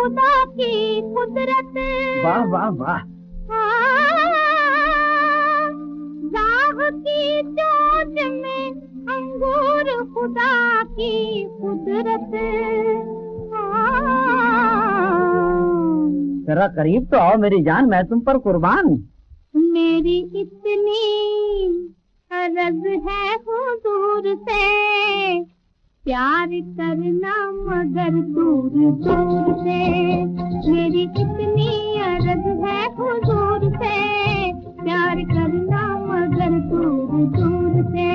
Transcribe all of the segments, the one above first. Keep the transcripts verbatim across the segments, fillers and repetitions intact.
खुदा की कुदरत। वाह वाह वाह। दाग की चोट में अंगूर खुदा की कुदरत। जरा करीब तो आओ मेरी जान, मैं तुम पर कुर्बान। मेरी इतनी अर्ज है हुजूर से, प्यार करना मगर दूर दूर से। मेरी इतनी अर्ज है हुजूर से, प्यार करना मगर दूर दूर से।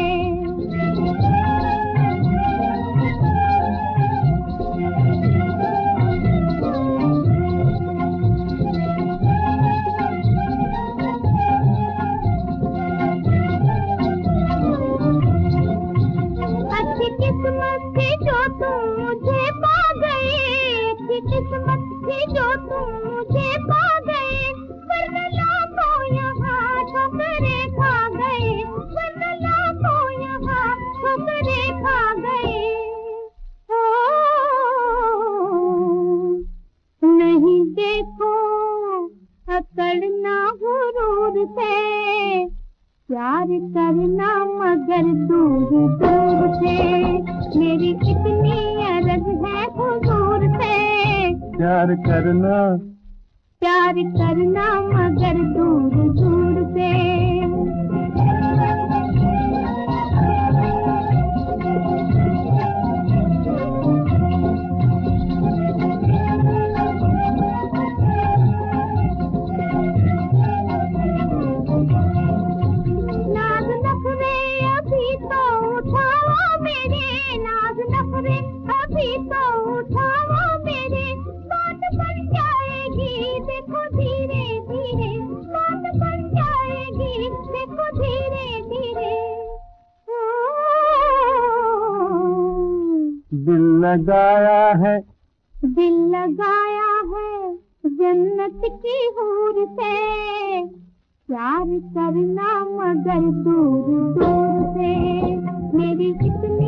किस्मत थी जो तुम मुझे पा गए, अच्छी किस्मत थी जो तुम मुझे पा गए, वरना लाखों यहाँ ठोकरे खा गए, वरना लाखों यहाँ ठोकरे खा गए। ओ नहीं देखो अकड़ना गुरूर से, प्यार करना मगर दूर दूर से। मेरी कितनी अर्ज है हुजूर से, प्यार करना प्यार करना मगर दूर दूर से। नाज नखरे अभी तो उठाओ मेरे, नाज नखरे अभी तो उठाओ मेरे, बात बन जाएगी देखो धीरे धीरे, बात बन जाएगी देखो धीरे धीरे। दिल लगाया है, दिल लगाया है जन्नत की हूर से, प्यार करना मगर दूर दूर से। मेरी कितनी